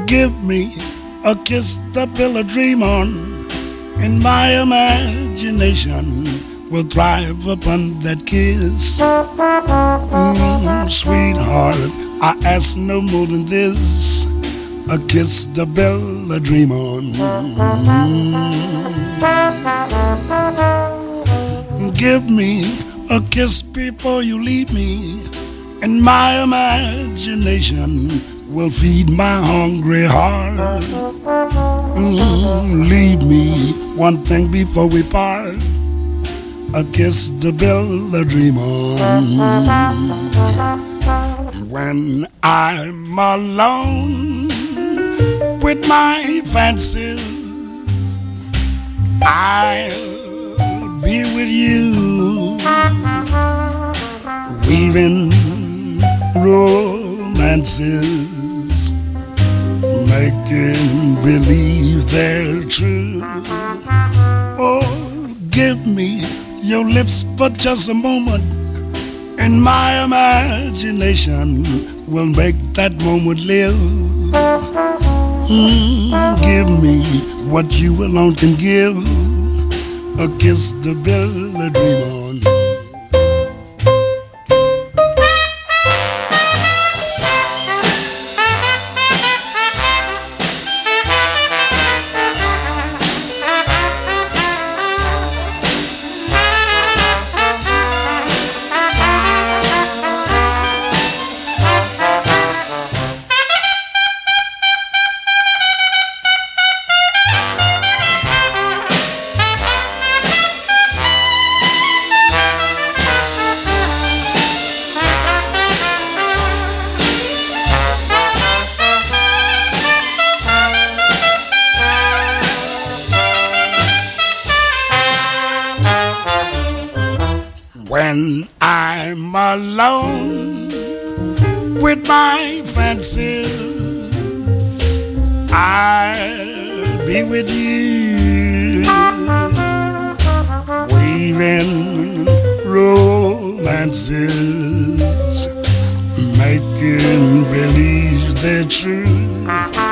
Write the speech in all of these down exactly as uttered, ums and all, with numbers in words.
Give me a kiss to build a dream on, and my imagination will thrive upon that kiss. Mm, sweetheart, I ask no more than this, a kiss to build a dream on. Mm. Give me a kiss before you leave me, and my imagination will feed my hungry heart. Mm, leave me one thing before we part, a kiss to build a dream on. When I'm alone with my fancies, I'll be with you, weaving romances, making believe they're true. Oh, give me your lips for just a moment, and my imagination will make that moment live. Mm, give me what you alone can give, a kiss to build a dream on. When I'm alone with my fancies, I'll be with you, weaving romances, making believe they're true.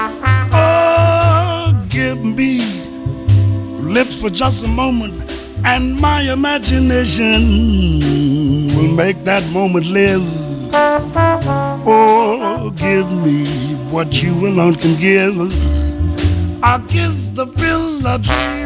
Oh, give me lips for just a moment, and my imagination will make that moment live. Oh, give me what you alone can give, I'll kiss the bill of dreams.